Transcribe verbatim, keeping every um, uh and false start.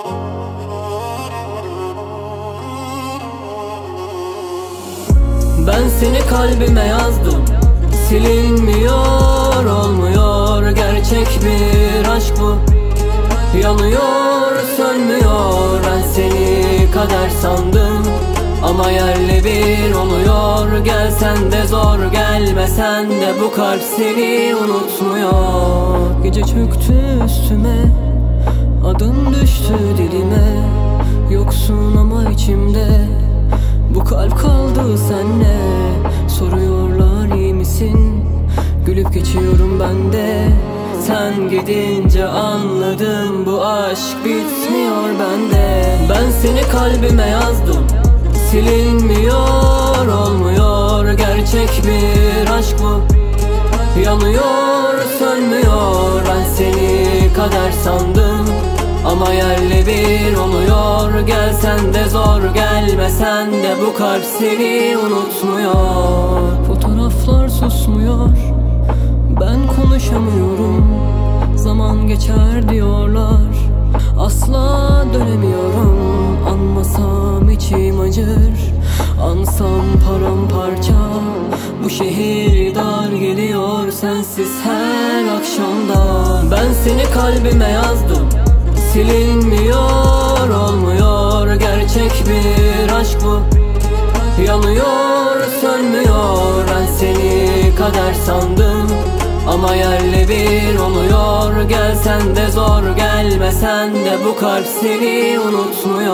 Ben seni kalbime yazdım, silinmiyor, olmuyor. Gerçek bir aşk bu, yanıyor, sönmüyor. Ben seni kader sandım ama yerle bir oluyor. Gelsen de zor, gelmesen de bu kalp seni unutmuyor. Gece çöktü üstüme, adın düştü dilime. Yoksun ama içimde, bu kalp kaldı senle. Soruyorlar iyi misin, gülüp geçiyorum ben de. Sen gidince anladım, bu aşk bitmiyor bende. Ben seni kalbime yazdım, silinmiyor, olmuyor. Gerçek bir aşk bu, yanıyor, sönmüyor. Ben seni kader sandım ama yerle bir oluyor. Gelsen de zor, gelmesen de bu kalp seni unutmuyor. Fotoğraflar susmuyor, ben konuşamıyorum. Zaman geçer diyorlar, asla dönemiyorum. Anmasam içim acır, ansam paramparça. Bu şehir dar geliyor sensiz her akşamda. Ben seni kalbime yazdım, silinmiyor, olmuyor. Gerçek bir aşk bu, yanıyor, sönmüyor. Ben seni kader sandım ama yerle bir oluyor. Gelsen de zor, gelmesen de bu kalp seni unutmuyor.